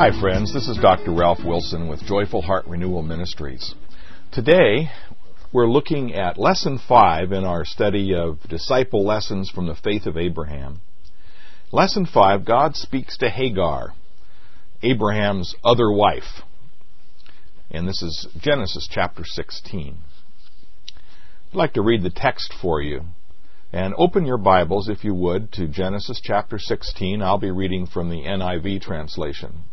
Hi friends, this is Dr. Ralph Wilson with Joyful Heart Renewal Ministries. Today we're looking at Lesson 5 in our study of disciple lessons from the faith of Abraham. Lesson 5, God speaks to Hagar, Abraham's other wife. And this is Genesis chapter 16. I'd like to read the text for you. And open your Bibles, if you would, to Genesis chapter 16. I'll be reading from the NIV translation.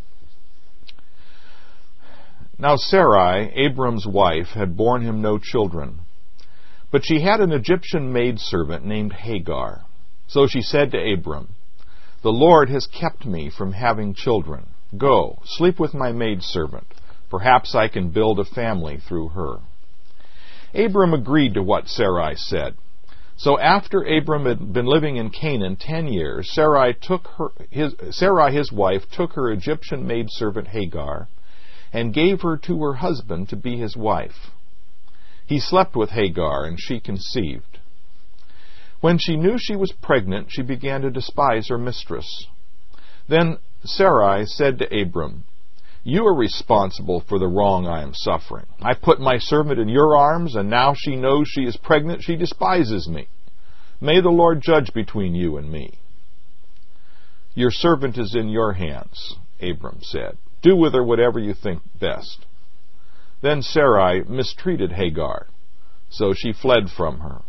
Now Sarai, Abram's wife, had borne him no children, but she had an Egyptian maidservant named Hagar. So she said to Abram, "The Lord has kept me from having children. Go, sleep with my maidservant. Perhaps I can build a family through her." Abram agreed to what Sarai said. So after Abram had been living in Canaan 10 years, Sarai, his wife, took her Egyptian maidservant Hagar and gave her to her husband to be his wife. He slept with Hagar, and she conceived. When she knew she was pregnant, she began to despise her mistress. Then Sarai said to Abram, "You are responsible for the wrong I am suffering. I put my servant in your arms, and now she knows she is pregnant. She despises me. May the Lord judge between you and me." "Your servant is in your hands," Abram said. "Do with her whatever you think best." Then Sarai mistreated Hagar, so she fled from her.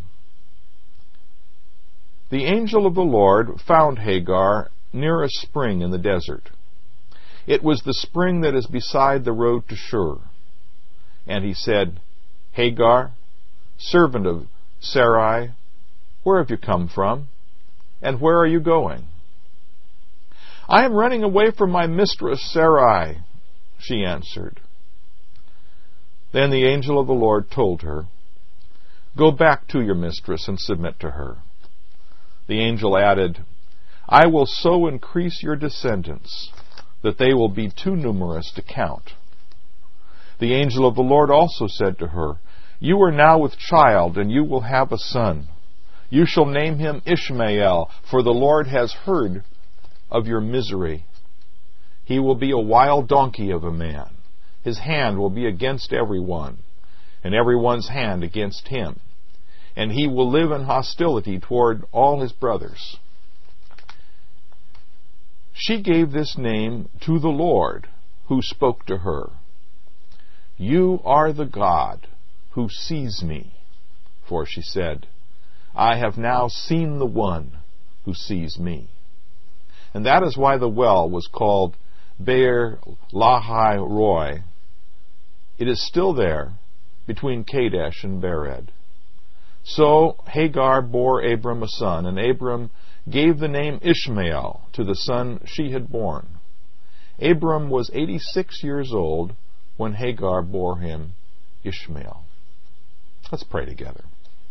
The angel of the Lord found Hagar near a spring in the desert. It was the spring that is beside the road to Shur. And he said, "Hagar, servant of Sarai, where have you come from? And where are you going?" "I am running away from my mistress Sarai," she answered. Then the angel of the Lord told her, "Go back to your mistress and submit to her." The angel added, "I will so increase your descendants that they will be too numerous to count." The angel of the Lord also said to her, "You are now with child, and you will have a son. You shall name him Ishmael, for the Lord has heard of your misery. He will be a wild donkey of a man. His hand will be against everyone, and everyone's hand against him. And he will live in hostility toward all his brothers." She gave this name to the Lord, who spoke to her, "You are the God who sees me." For she said, "I have now seen the one who sees me." And that is why the well was called Beer Lahai Roi. It is still there, between Kadesh and Bered. So Hagar bore Abram a son, and Abram gave the name Ishmael to the son she had born. Abram was 86 years old when Hagar bore him Ishmael. Let's pray together.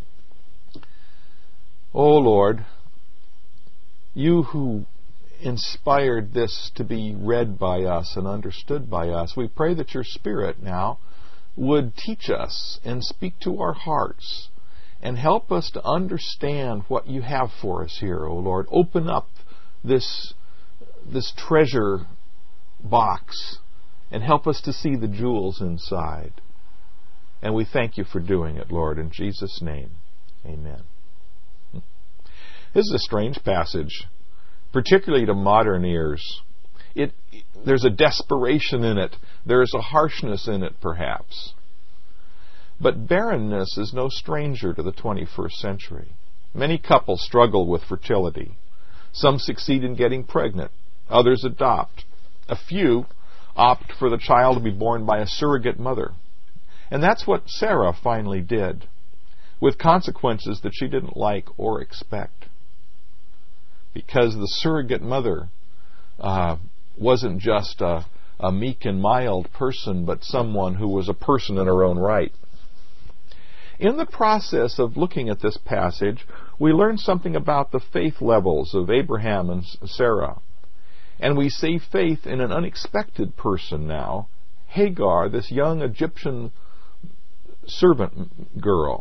O Lord, you who inspired this to be read by us and understood by us, we pray that your Spirit now would teach us and speak to our hearts and help us to understand what you have for us here, O Lord. Open up this treasure box and help us to see the jewels inside. And we thank you for doing it, Lord, in Jesus' name. Amen. This is a strange passage, particularly to modern ears. There's a desperation in it. There's a harshness in it, perhaps. But barrenness is no stranger to the 21st century. Many couples struggle with fertility. Some succeed in getting pregnant. Others adopt. A few opt for the child to be born by a surrogate mother. And that's what Sarah finally did, with consequences that she didn't like or expect. Because the surrogate mother wasn't just a meek and mild person, but someone who was a person in her own right. In the process of looking at this passage, we learn something about the faith levels of Abraham and Sarah. And we see faith in an unexpected person now, Hagar, this young Egyptian servant girl.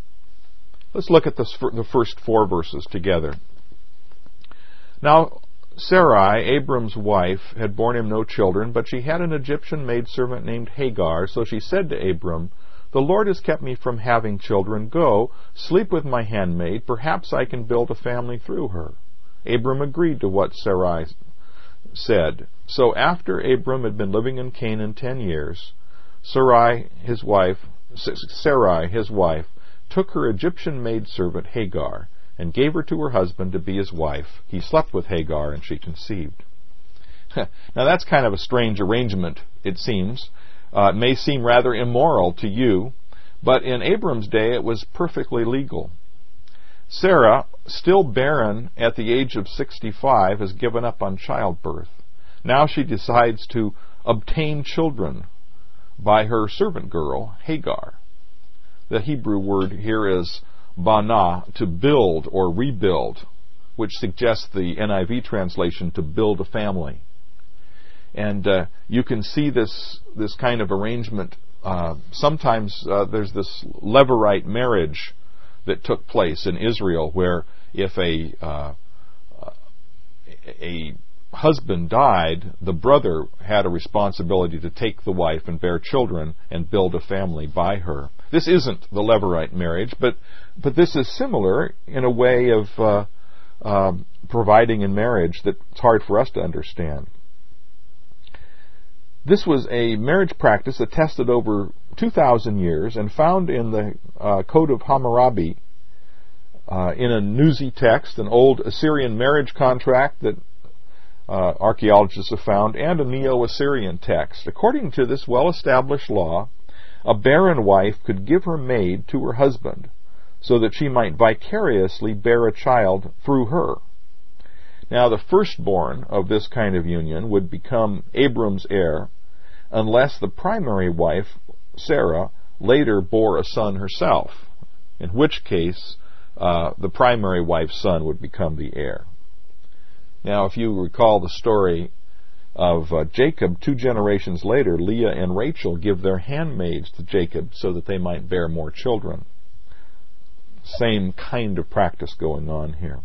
Let's look at the first 4 verses together. Now, Sarai, Abram's wife, had borne him no children, but she had an Egyptian maidservant named Hagar. So she said to Abram, "The Lord has kept me from having children. Go, sleep with my handmaid. Perhaps I can build a family through her." Abram agreed to what Sarai said. So after Abram had been living in Canaan 10 years, Sarai, his wife, took her Egyptian maidservant Hagar and gave her to her husband to be his wife. He slept with Hagar, and she conceived. Now that's kind of a strange arrangement, it seems. It may seem rather immoral to you, but in Abram's day it was perfectly legal. Sarah, still barren at the age of 65, has given up on childbirth. Now she decides to obtain children by her servant girl, Hagar. The Hebrew word here is bana, to build or rebuild, which suggests the NIV translation, to build a family. And you can see this kind of arrangement. Sometimes there's this Levirate marriage that took place in Israel, where if a husband died, the brother had a responsibility to take the wife and bear children and build a family by her. This isn't the Levirate marriage, but this is similar in a way of providing in marriage that's hard for us to understand. This was a marriage practice attested over 2,000 years and found in the Code of Hammurabi, in a Nuzi text, an old Assyrian marriage contract that archaeologists have found, and a Neo-Assyrian text. According to this well-established law, a barren wife could give her maid to her husband so that she might vicariously bear a child through her. Now, the firstborn of this kind of union would become Abram's heir unless the primary wife, Sarah, later bore a son herself, in which case the primary wife's son would become the heir. Now, if you recall the story of Jacob, 2 generations later, Leah and Rachel give their handmaids to Jacob so that they might bear more children. Same kind of practice going on here.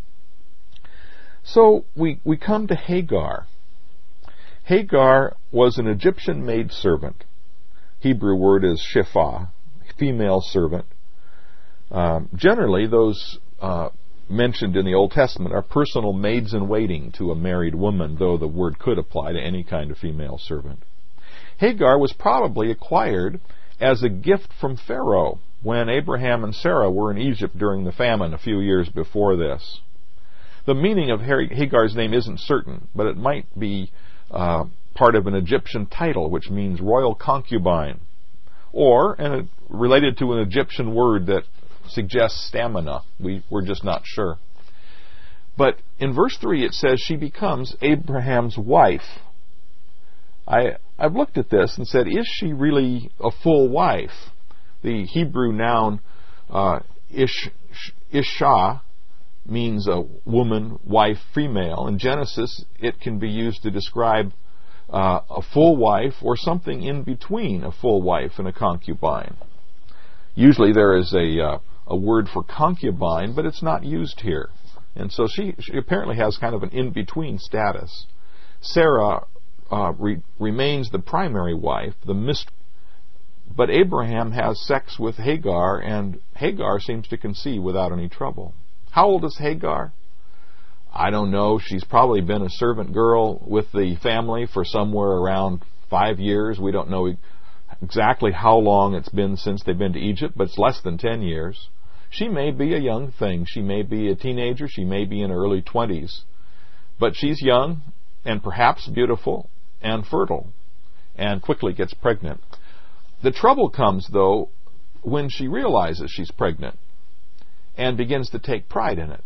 So we come to Hagar. Hagar was an Egyptian maidservant. Hebrew word is shepha, female servant. Generally, those mentioned in the Old Testament are personal maids-in-waiting to a married woman, though the word could apply to any kind of female servant. Hagar was probably acquired as a gift from Pharaoh when Abraham and Sarah were in Egypt during the famine a few years before this. The meaning of Hagar's name isn't certain, but it might be part of an Egyptian title, which means royal concubine, or related to an Egyptian word that suggests stamina. We're just not sure. But in verse 3 it says she becomes Abraham's wife. I've looked at this and said, is she really a full wife? The Hebrew noun isha means a woman, wife, female. In Genesis, it can be used to describe a full wife or something in between a full wife and a concubine. Usually there is a word for concubine, but it's not used here. And so she apparently has kind of an in-between status. Sarah remains the primary wife, but Abraham has sex with Hagar, and Hagar seems to conceive without any trouble. How old is Hagar? I don't know. She's probably been a servant girl with the family for somewhere around 5 years. We don't know exactly how long it's been since they've been to Egypt, but it's less than 10 years. She may be a young thing. She may be a teenager. She may be in her early 20s. But she's young and perhaps beautiful and fertile and quickly gets pregnant. The trouble comes, though, when she realizes she's pregnant and begins to take pride in it.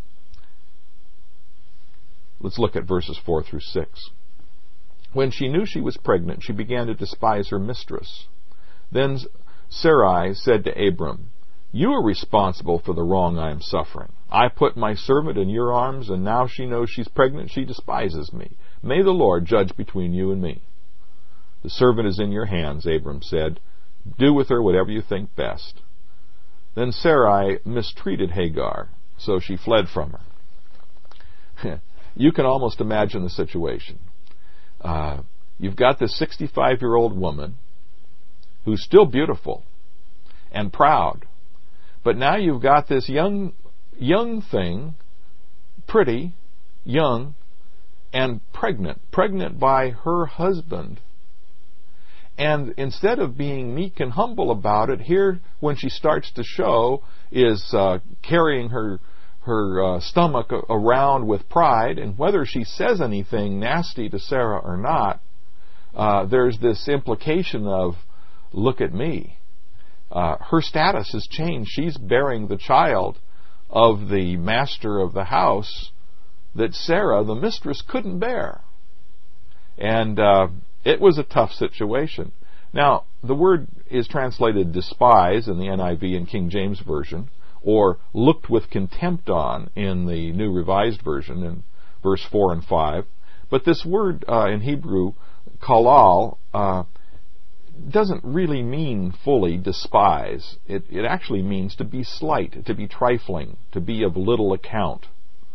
Let's look at verses 4 through 6. When she knew she was pregnant, she began to despise her mistress. Then Sarai said to Abram, "You are responsible for the wrong I am suffering. I put my servant in your arms, and now she knows she's pregnant. She despises me. May the Lord judge between you and me." "The servant is in your hands," Abram said. "Do with her whatever you think best." Then Sarai mistreated Hagar, so she fled from her. you can almost imagine the situation. You've got this 65-year-old woman who's still beautiful and proud, but now you've got this young thing, pretty, young, and pregnant by her husband. And instead of being meek and humble about it, here, when she starts to show, is carrying her stomach around with pride, and whether she says anything nasty to Sarah or not, there's this implication of, look at me. Her status has changed. She's bearing the child of the master of the house that Sarah, the mistress, couldn't bear. And it was a tough situation. Now, the word is translated despise in the NIV and King James Version, or looked with contempt on in the New Revised Version in verse 4 and 5. But this word in Hebrew, kalal, doesn't really mean fully despise. It actually means to be slight, to be trifling, to be of little account.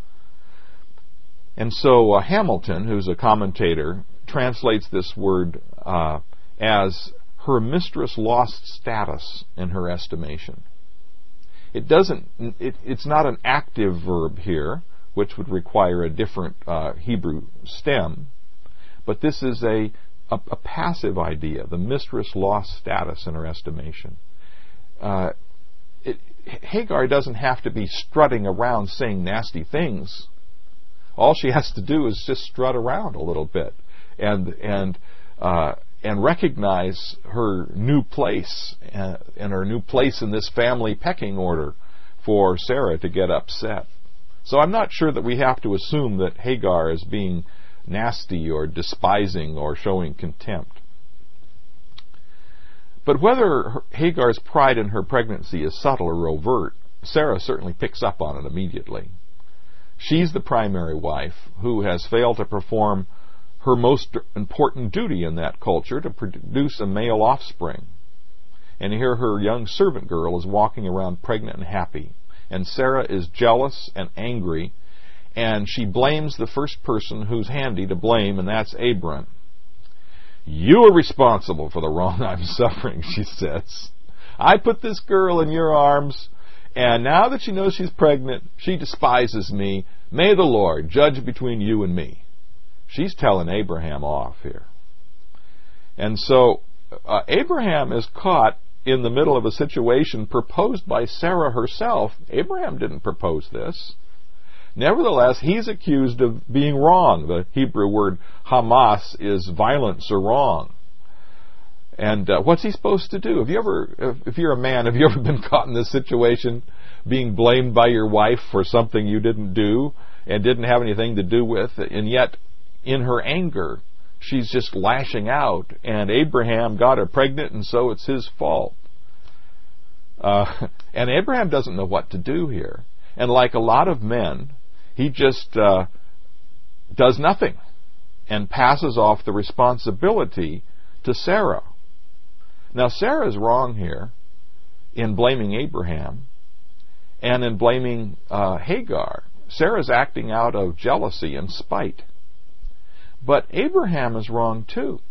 And so Hamilton, who's a commentator, translates this word as her mistress lost status in her estimation. It's not an active verb here, which would require a different Hebrew stem, but this is a passive idea. The mistress lost status in her estimation. Hagar doesn't have to be strutting around saying nasty things. All she has to do is just strut around a little bit and recognize her new place and her new place in this family pecking order for Sarah to get upset. So I'm not sure that we have to assume that Hagar is being nasty or despising or showing contempt. But whether Hagar's pride in her pregnancy is subtle or overt, Sarah certainly picks up on it immediately. She's the primary wife who has failed to perform her most important duty in that culture, to produce a male offspring. And here her young servant girl is walking around pregnant and happy. And Sarah is jealous and angry, and she blames the first person who's handy to blame, and that's Abram. You are responsible for the wrong I'm suffering, she says. I put this girl in your arms, and now that she knows she's pregnant, she despises me. May the Lord judge between you and me. She's telling Abraham off here. And so Abraham is caught in the middle of a situation proposed by Sarah herself. Abraham didn't propose this. Nevertheless, he's accused of being wrong. The Hebrew word hamas is violence or wrong. And what's he supposed to do? If you're a man, have you ever been caught in this situation, being blamed by your wife for something you didn't do and didn't have anything to do with, and yet in her anger, she's just lashing out, and Abraham got her pregnant, and so it's his fault. And Abraham doesn't know what to do here. And like a lot of men, he just does nothing and passes off the responsibility to Sarah. Now, Sarah's wrong here in blaming Abraham and in blaming Hagar. Sarah's acting out of jealousy and spite. But Abraham is wrong too.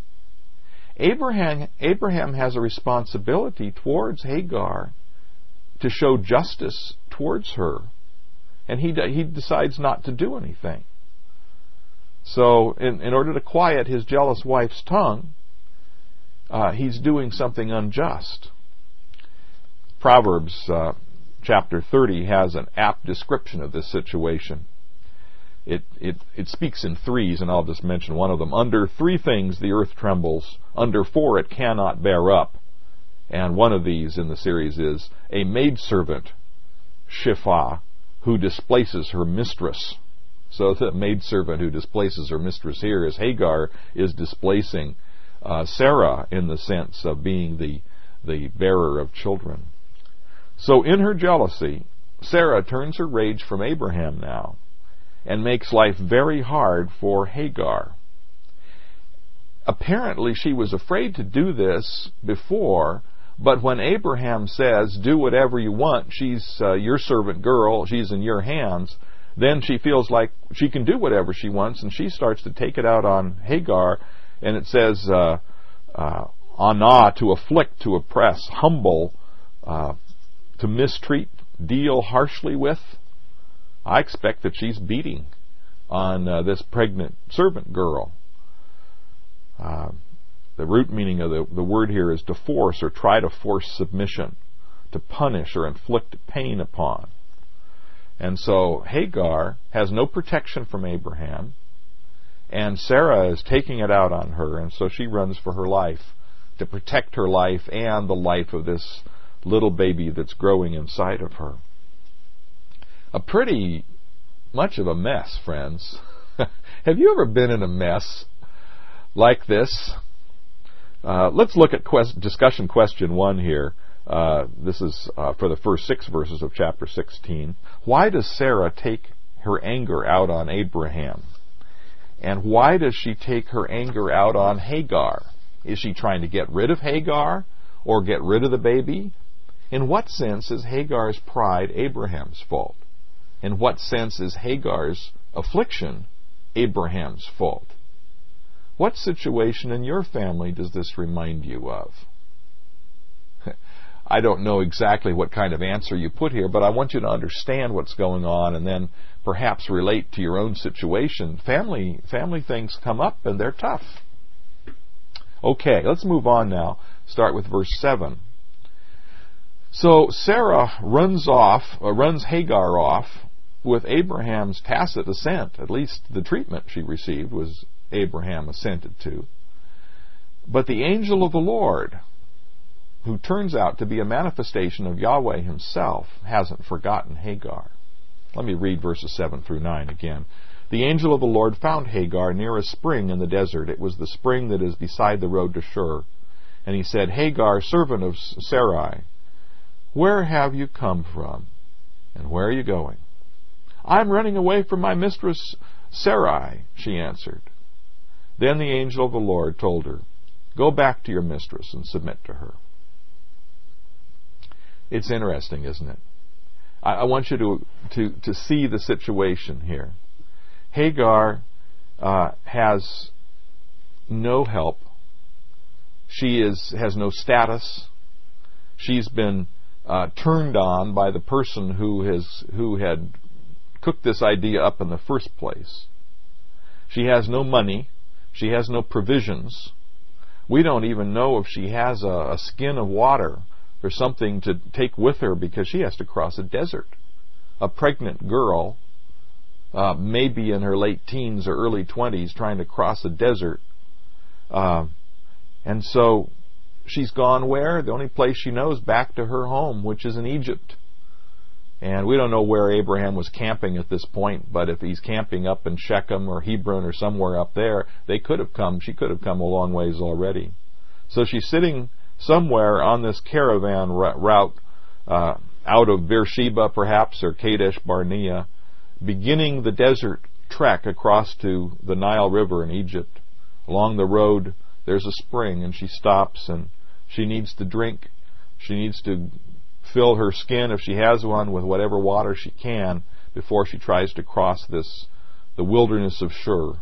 Abraham has a responsibility towards Hagar to show justice towards her, and he decides not to do anything. So in order to quiet his jealous wife's tongue, he's doing something unjust. Proverbs chapter 30 has an apt description of this situation. It speaks in threes, and I'll just mention one of them. Under 3 things the earth trembles. Under 4 it cannot bear up. And one of these in the series is a maidservant, Shipha, who displaces her mistress. So the maidservant who displaces her mistress here is Hagar is displacing Sarah in the sense of being the bearer of children. So in her jealousy, Sarah turns her rage from Abraham now and makes life very hard for Hagar. Apparently she was afraid to do this before, but when Abraham says, do whatever you want, she's your servant girl, she's in your hands, then she feels like she can do whatever she wants, and she starts to take it out on Hagar, and it says, anah, to afflict, to oppress, humble, to mistreat, deal harshly with. I expect that she's beating on this pregnant servant girl. The root meaning of the word here is to force or try to force submission, to punish or inflict pain upon. And so Hagar has no protection from Abraham, and Sarah is taking it out on her, and so she runs for her life to protect her life and the life of this little baby that's growing inside of her. A pretty much of a mess, friends. Have you ever been in a mess like this? Let's look at discussion question 1 here. This is for the first 6 verses of chapter 16. Why does Sarah take her anger out on Abraham? And why does she take her anger out on Hagar? Is she trying to get rid of Hagar or get rid of the baby? In what sense is Hagar's pride Abraham's fault? In what sense is Hagar's affliction Abraham's fault? What situation in your family does this remind you of? I don't know exactly what kind of answer you put here, but I want you to understand what's going on and then perhaps relate to your own situation. Family things come up and they're tough. Okay, let's move on now. Start with verse 7. So Sarah runs Hagar off with Abraham's tacit assent. At least the treatment she received was Abraham assented to. But the angel of the Lord, who turns out to be a manifestation of Yahweh himself, hasn't forgotten Hagar. Let me read verses 7 through 9 again. The angel of the Lord found Hagar near a spring in the desert. It was the spring that is beside the road to Shur. And he said, Hagar, servant of Sarai, where have you come from? And where are you going? I'm running away from my mistress Sarai, she answered. Then the angel of the Lord told her, Go back to your mistress and submit to her. It's interesting, isn't it? I want you to see the situation here. Hagar has no help. She has no status. She's been turned on by the person who had cooked this idea up in the first place. She has no money. She has no provisions. We don't even know if she has a skin of water or something to take with her because she has to cross a desert. A pregnant girl, maybe in her late teens or early 20s, trying to cross a desert. And so she's gone where? The only place she knows, back to her home, which is in Egypt. And we don't know where Abraham was camping at this point, but if he's camping up in Shechem or Hebron or somewhere up there, she could have come a long ways already. So she's sitting somewhere on this caravan route out of Beersheba perhaps, or Kadesh Barnea, beginning the desert trek across to the Nile River in Egypt. Along the road there's a spring, and she stops and she needs to drink. She needs to fill her skin, if she has one, with whatever water she can before she tries to cross the wilderness of Shur.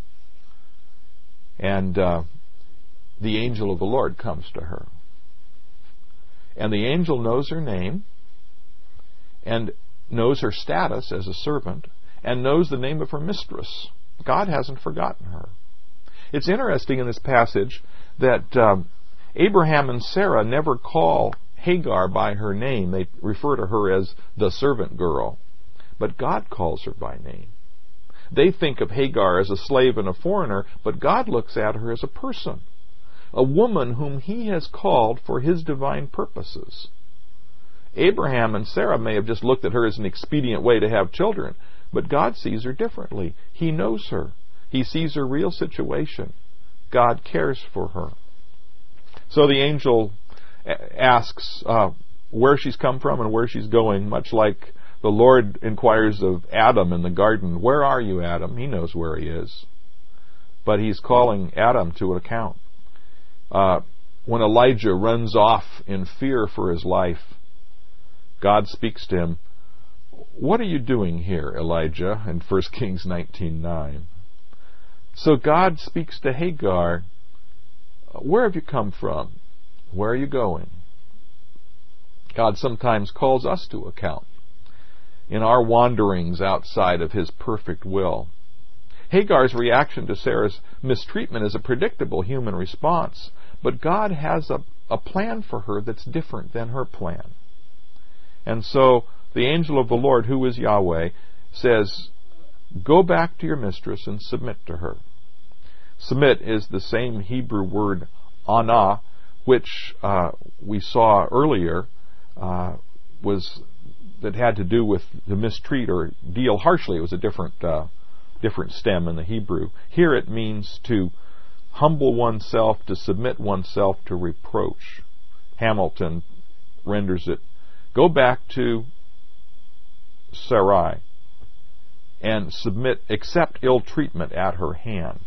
And the angel of the Lord comes to her. And the angel knows her name and knows her status as a servant and knows the name of her mistress. God hasn't forgotten her. It's interesting in this passage that Abraham and Sarah never call Hagar by her name. They refer to her as the servant girl. But God calls her by name. They think of Hagar as a slave and a foreigner, but God looks at her as a person, a woman whom He has called for His divine purposes. Abraham and Sarah may have just looked at her as an expedient way to have children, but God sees her differently. He knows her. He sees her real situation. God cares for her. So the angel asks where she's come from and where she's going, much like the Lord inquires of Adam in the garden, Where are you, Adam? He knows where he is. But He's calling Adam to account. When Elijah runs off in fear for his life, God speaks to him, What are you doing here, Elijah, in 1 Kings 19:9? So God speaks to Hagar, where have you come from? Where are you going? God sometimes calls us to account in our wanderings outside of His perfect will. Hagar's reaction to Sarah's mistreatment is a predictable human response, but God has a plan for her that's different than her plan. And so the angel of the Lord, who is Yahweh, says, go back to your mistress and submit to her. Submit is the same Hebrew word anah, which we saw earlier that had to do with to mistreat or deal harshly. It was a different stem in the Hebrew. Here it means to humble oneself, to submit oneself to reproach. Hamilton renders it, go back to Sarai and accept ill treatment at her hand.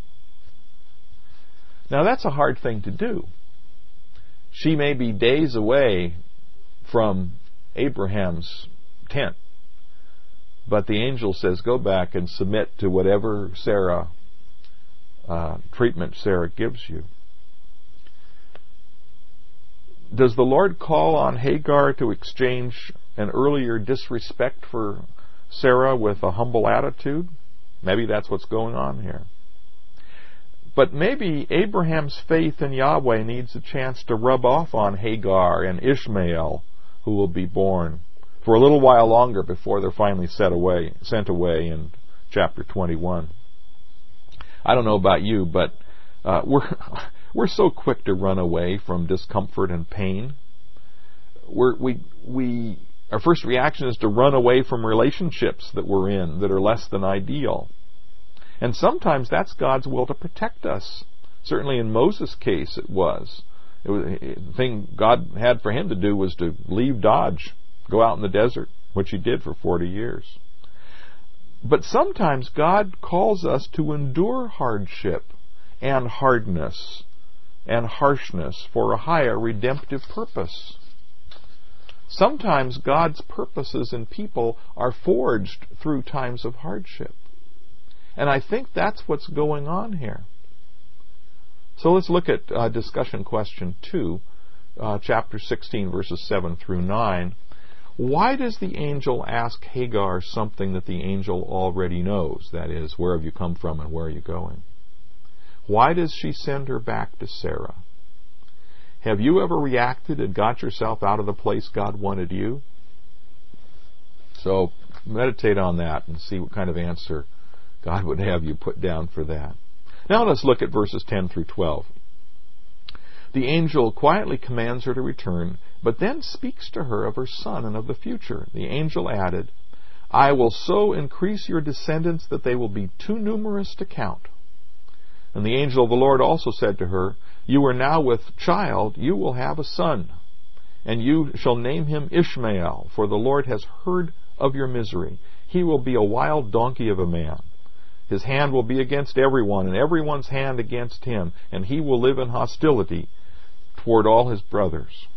Now that's a hard thing to do. She may be days away from Abraham's tent, but the angel says, go back and submit to whatever treatment Sarah gives you. Does the Lord call on Hagar to exchange an earlier disrespect for Sarah with a humble attitude? Maybe that's what's going on here. But maybe Abraham's faith in Yahweh needs a chance to rub off on Hagar and Ishmael, who will be born, for a little while longer before they're finally sent away in chapter 21. I don't know about you, but we're so quick to run away from discomfort and pain. Our first reaction is to run away from relationships that we're in that are less than ideal. And sometimes that's God's will to protect us. Certainly in Moses' case it was. The thing God had for him to do was to leave Dodge, go out in the desert, which he did for 40 years. But sometimes God calls us to endure hardship and hardness and harshness for a higher redemptive purpose. Sometimes God's purposes in people are forged through times of hardship. And I think that's what's going on here. So let's look at discussion question 2, chapter 16, verses 7 through 9. Why does the angel ask Hagar something that the angel already knows? That is, where have you come from and where are you going? Why does she send her back to Sarah? Have you ever reacted and got yourself out of the place God wanted you? So meditate on that and see what kind of answer God would have you put down for that. Now let's look at verses 10 through 12. The angel quietly commands her to return, but then speaks to her of her son and of the future. The angel added, I will so increase your descendants that they will be too numerous to count. And the angel of the Lord also said to her, you are now with child, you will have a son, and you shall name him Ishmael, for the Lord has heard of your misery. He will be a wild donkey of a man. His hand will be against everyone, and everyone's hand against him, and he will live in hostility toward all his brothers.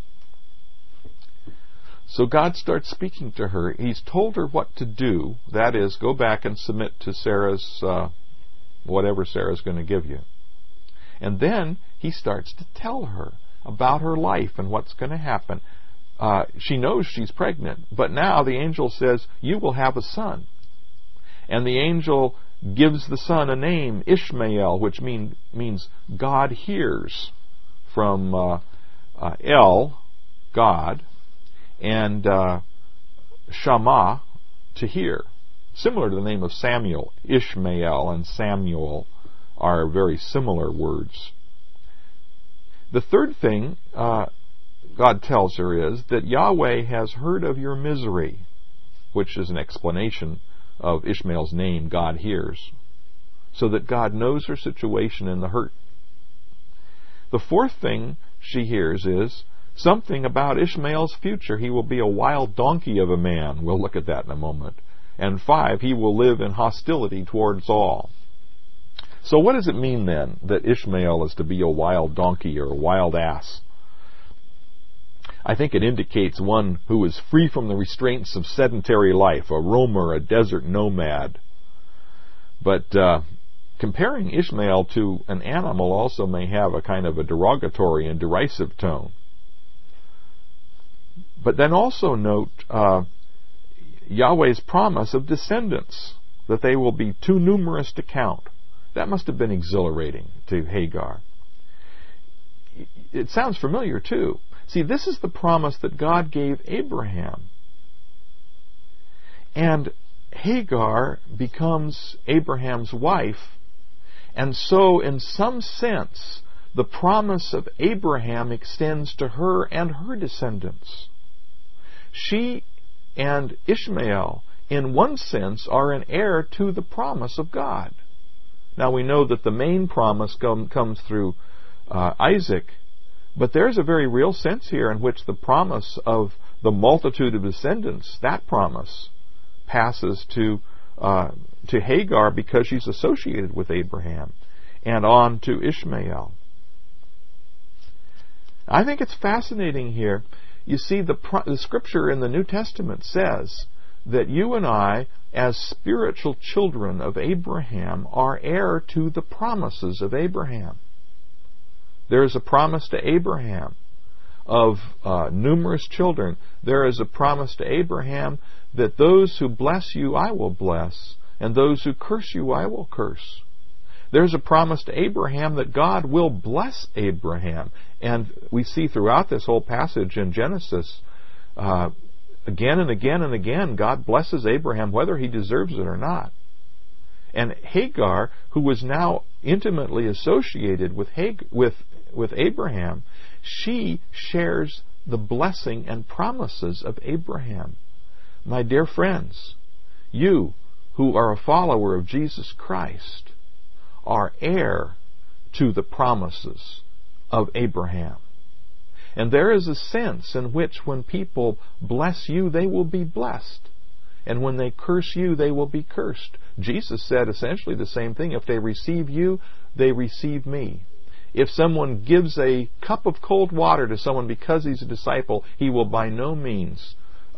So God starts speaking to her. He's told her what to do. That is, go back and submit to Sarah's, whatever Sarah's going to give you. And then he starts to tell her about her life and what's going to happen. She knows she's pregnant, but now the angel says, you will have a son. And the angel gives the son a name, Ishmael, which means God hears, from El, God, and Shama, to hear. Similar to the name of Samuel. Ishmael and Samuel are very similar words. The third thing God tells her is that Yahweh has heard of your misery, which is an explanation of Ishmael's name, God hears, so that God knows her situation and the hurt. The fourth thing she hears is something about Ishmael's future. He will be a wild donkey of a man. We'll look at that in a moment. And 5, he will live in hostility towards all. So what does it mean then that Ishmael is to be a wild donkey or a wild ass? I think it indicates one who is free from the restraints of sedentary life, a roamer, a desert nomad. But comparing Ishmael to an animal also may have a kind of a derogatory and derisive tone. But then also note Yahweh's promise of descendants, that they will be too numerous to count. That must have been exhilarating to Hagar. It sounds familiar too. See, this is the promise that God gave Abraham. And Hagar becomes Abraham's wife, and so in some sense the promise of Abraham extends to her and her descendants. She and Ishmael, in one sense, are an heir to the promise of God. Now we know that the main promise comes through Isaac, but there's a very real sense here in which the promise of the multitude of descendants, that promise, passes to Hagar because she's associated with Abraham, and on to Ishmael. I think it's fascinating here. You see, the Scripture in the New Testament says that you and I, as spiritual children of Abraham, are heir to the promises of Abraham. There is a promise to Abraham of numerous children. There is a promise to Abraham that those who bless you I will bless, and those who curse you I will curse. There's a promise to Abraham that God will bless Abraham. And we see throughout this whole passage in Genesis, again and again and again, God blesses Abraham whether he deserves it or not. And Hagar, who was now intimately associated with Abraham, she shares the blessing and promises of Abraham. My dear friends, you who are a follower of Jesus Christ are heir to the promises of Abraham. And there is a sense in which when people bless you, they will be blessed. And when they curse you, they will be cursed. Jesus said essentially the same thing. If they receive you, they receive me. If someone gives a cup of cold water to someone because he's a disciple, he will by no means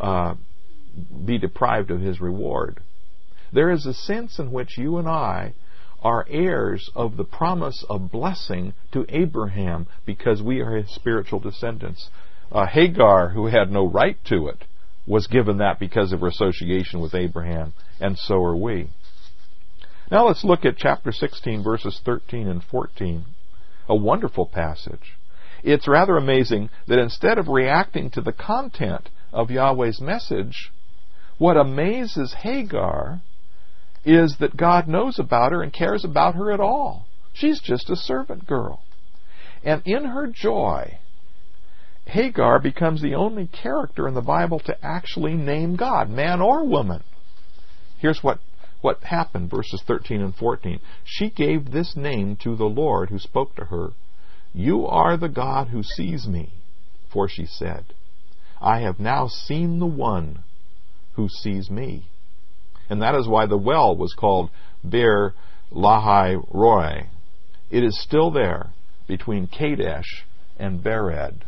be deprived of his reward. There is a sense in which you and I are heirs of the promise of blessing to Abraham because we are his spiritual descendants. Hagar, who had no right to it, was given that because of her association with Abraham, and so are we. Now let's look at chapter 16, verses 13 and 14. A wonderful passage. It's rather amazing that instead of reacting to the content of Yahweh's message, what amazes Hagar is that God knows about her and cares about her at all. She's just a servant girl. And in her joy, Hagar becomes the only character in the Bible to actually name God, man or woman. Here's what happened, verses 13 and 14. She gave this name to the Lord who spoke to her. You are the God who sees me. For she said, I have now seen the one who sees me. And that is why the well was called Beer Lahai Roi. It is still there between Kadesh and Bered.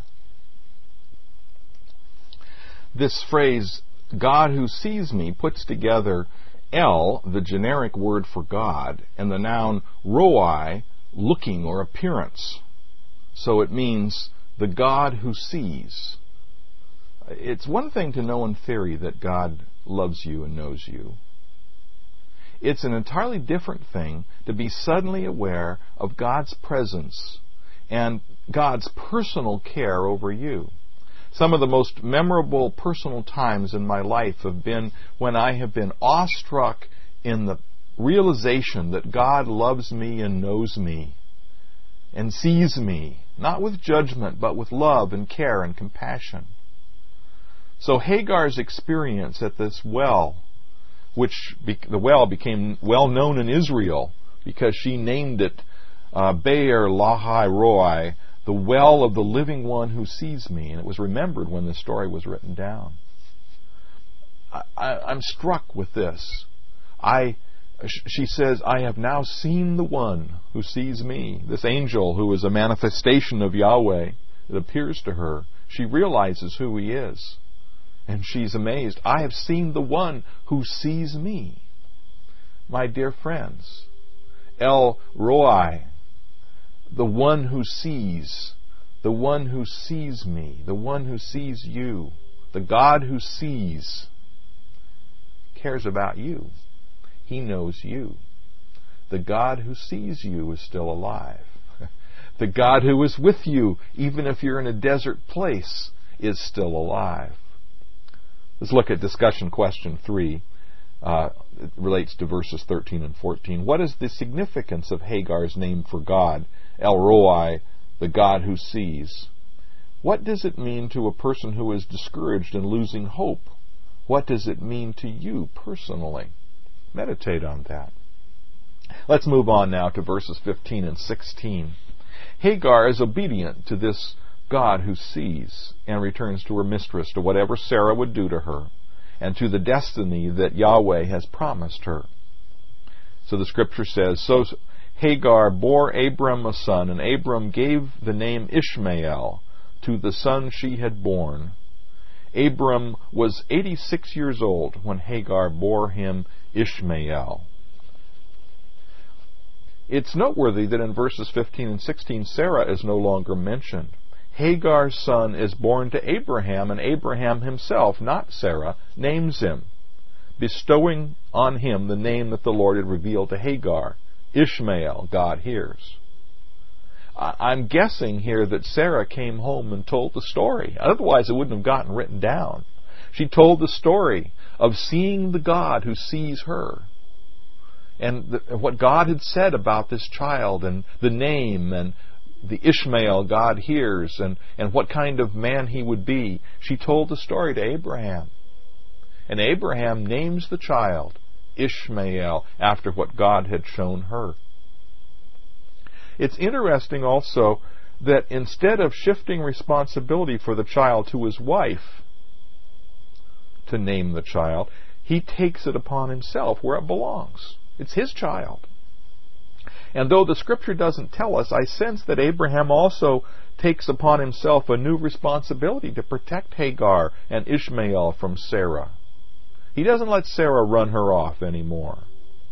This phrase, God who sees me, puts together El, the generic word for God, and the noun Roi, looking or appearance. So it means the God who sees. It's one thing to know in theory that God loves you and knows you. It's an entirely different thing to be suddenly aware of God's presence and God's personal care over you. Some of the most memorable personal times in my life have been when I have been awestruck in the realization that God loves me and knows me and sees me, not with judgment, but with love and care and compassion. So Hagar's experience at this well, which the well became well known in Israel because she named it Be'er Lahai Roi, the well of the living one who sees me, and it was remembered when the story was written down. I'm struck with this. She says, I have now seen the one who sees me. This angel who is a manifestation of Yahweh that appears to her. She realizes who He is. And she's amazed. I have seen the one who sees me. My dear friends, El Roi, the one who sees, the one who sees me, the one who sees you, the God who sees, cares about you. He knows you. The God who sees you is still alive. The God who is with you, even if you're in a desert place, is still alive. Let's look at discussion question 3. It relates to verses 13 and 14. What is the significance of Hagar's name for God, El Roi, the God who sees? What does it mean to a person who is discouraged and losing hope? What does it mean to you personally? Meditate on that. Let's move on now to verses 15 and 16. Hagar is obedient to this God who sees and returns to her mistress, to whatever Sarah would do to her, and to the destiny that Yahweh has promised her. So the scripture says, So Hagar bore Abram a son, and Abram gave the name Ishmael to the son she had born. Abram was 86 years old when Hagar bore him Ishmael. It's noteworthy that in verses 15 and 16, Sarah is no longer mentioned. Hagar's son is born to Abraham, and Abraham himself, not Sarah, names him, bestowing on him the name that the Lord had revealed to Hagar. Ishmael, God hears. I'm guessing here that Sarah came home and told the story. Otherwise, it wouldn't have gotten written down. She told the story of seeing the God who sees her, and what God had said about this child, and the name, and the Ishmael God hears, and what kind of man he would be. She told the story to Abraham. And Abraham names the child Ishmael after what God had shown her. It's interesting also that instead of shifting responsibility for the child to his wife to name the child, he takes it upon himself where it belongs. It's his child. And though the scripture doesn't tell us, I sense that Abraham also takes upon himself a new responsibility to protect Hagar and Ishmael from Sarah. He doesn't let Sarah run her off anymore.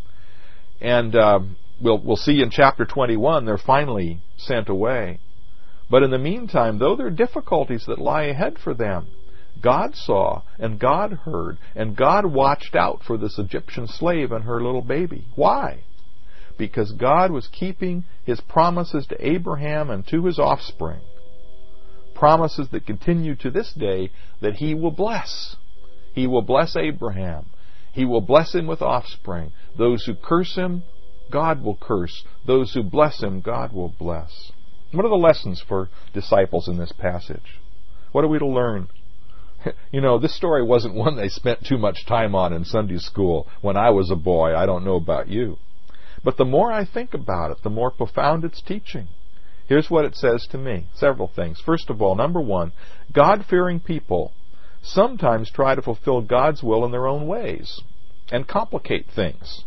And we'll see in chapter 21, they're finally sent away. But in the meantime, though there are difficulties that lie ahead for them, God saw, and God heard, and God watched out for this Egyptian slave and her little baby. Why? Because God was keeping His promises to Abraham and to his offspring. Promises that continue to this day that He will bless. He will bless Abraham. He will bless him with offspring. Those who curse him, God will curse. Those who bless him, God will bless. What are the lessons for disciples in this passage? What are we to learn? You know, this story wasn't one they spent too much time on in Sunday school when I was a boy. I don't know about you. But the more I think about it, the more profound its teaching. Here's what it says to me. Several things. First of all, number one, God-fearing people sometimes try to fulfill God's will in their own ways and complicate things.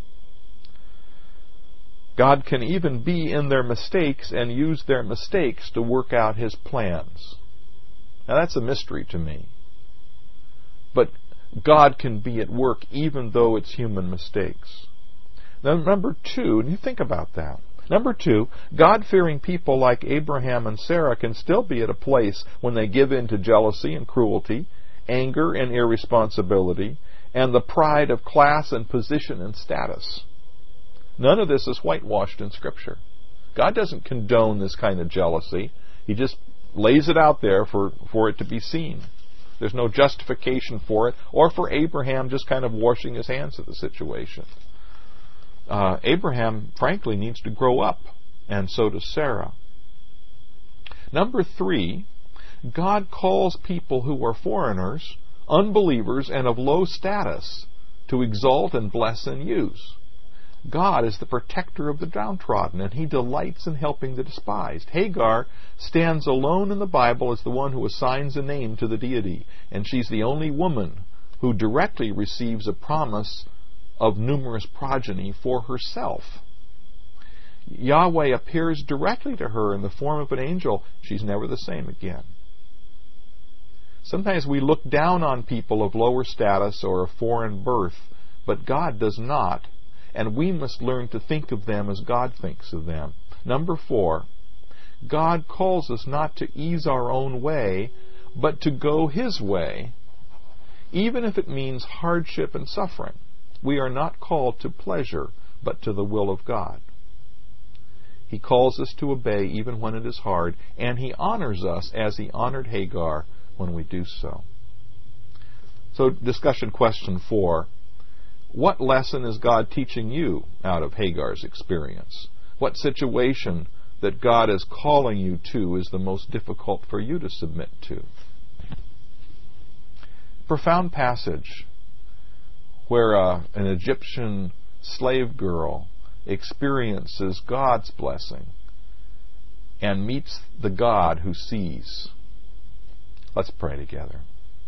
God can even be in their mistakes and use their mistakes to work out His plans. Now that's a mystery to me. But God can be at work even though it's human mistakes. Now, number two, and you think about that. Number two, God-fearing people like Abraham and Sarah can still be at a place when they give in to jealousy and cruelty, anger and irresponsibility, and the pride of class and position and status. None of this is whitewashed in Scripture. God doesn't condone this kind of jealousy. He just lays it out there for it to be seen. There's no justification for it, or for Abraham just kind of washing his hands of the situation. Abraham, frankly, needs to grow up, and so does Sarah. Number three, God calls people who are foreigners, unbelievers, and of low status to exalt and bless and use. God is the protector of the downtrodden, and He delights in helping the despised. Hagar stands alone in the Bible as the one who assigns a name to the deity, and she's the only woman who directly receives a promise of numerous progeny for herself. Yahweh appears directly to her in the form of an angel. She's never the same again. Sometimes we look down on people of lower status or of foreign birth, but God does not, and we must learn to think of them as God thinks of them. Number 4, God calls us not to ease our own way, but to go His way, even if it means hardship and suffering. We are not called to pleasure, but to the will of God. He calls us to obey even when it is hard, and He honors us as He honored Hagar when we do so. So, discussion question 4. What lesson is God teaching you out of Hagar's experience? What situation that God is calling you to is the most difficult for you to submit to? Profound passage where an Egyptian slave girl experiences God's blessing and meets the God who sees. Let's pray together.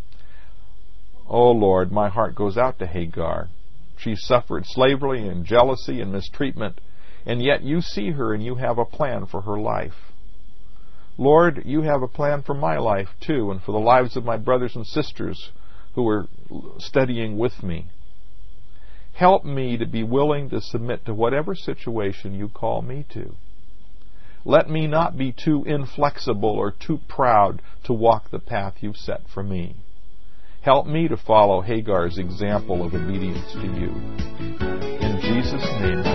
Oh Lord, my heart goes out to Hagar. She suffered slavery and jealousy and mistreatment, and yet you see her and you have a plan for her life. Lord, you have a plan for my life too, and for the lives of my brothers and sisters who are studying with me. Help me to be willing to submit to whatever situation you call me to. Let me not be too inflexible or too proud to walk the path you've set for me. Help me to follow Hagar's example of obedience to you. In Jesus' name.